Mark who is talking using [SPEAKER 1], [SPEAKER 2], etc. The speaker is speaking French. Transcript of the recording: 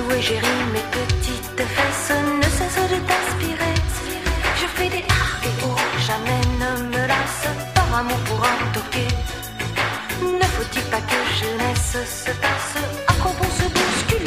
[SPEAKER 1] où est Géry, mes petites fesses ne cessent de t'aspirer. Je fais des ah et oh, jamais ne me lasse par amour pour un toqué. Ne faut-il pas que jeunesse se passe, à quoi bon se bousculer?